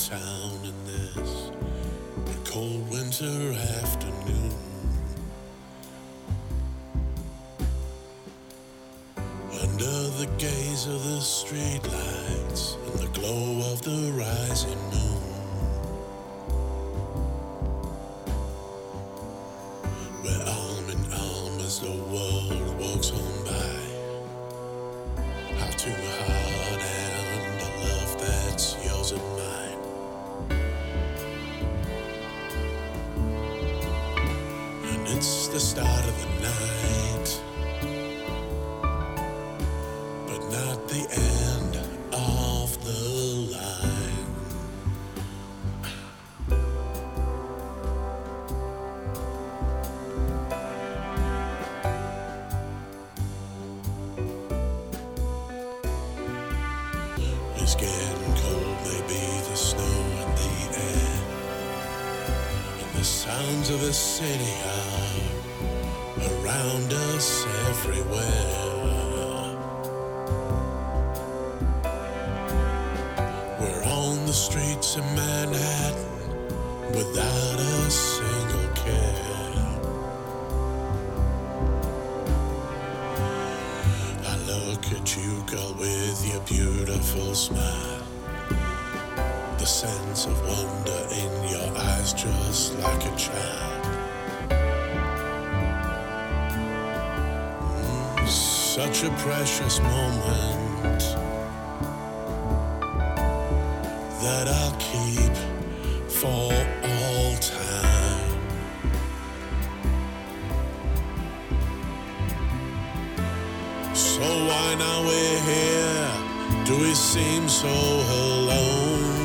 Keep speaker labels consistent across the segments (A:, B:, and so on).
A: town in this cold winter afternoon. Under the gaze of the streetlights and the glow of the rising moon, we're arm in arm as the world walks on by. How to hard and a love that's yours and mine. And it's the start of the night, but not the end of the line. It's getting cold, maybe the snow in the air, and the sounds of the city are around us everywhere. We're on the streets of Manhattan without a single care. I look at you, girl, with your beautiful smile, the sense of wonder in your eyes, just like a child. Such a precious moment that I'll keep for all time. So why now we're here? Do we seem so alone?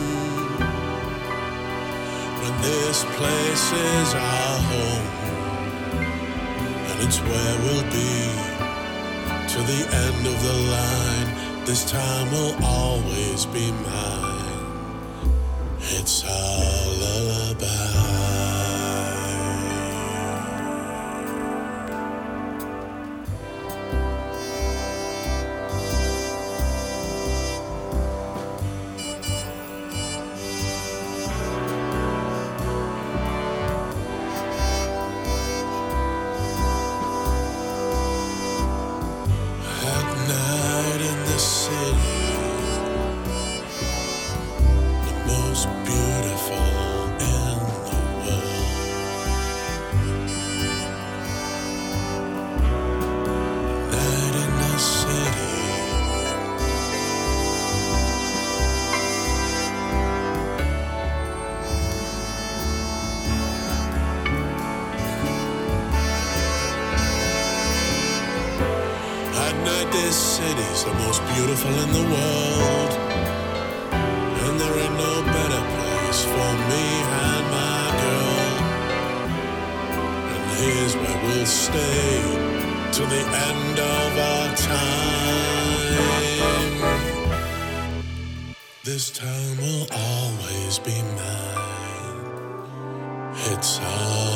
A: When this place is our home, and it's where we'll be to the end of the line. This time will always be mine. It's our lullaby. This city's the most beautiful in the world, and there ain't no better place for me and my girl. And here's where we'll stay till the end of our time. This time will always be mine. It's all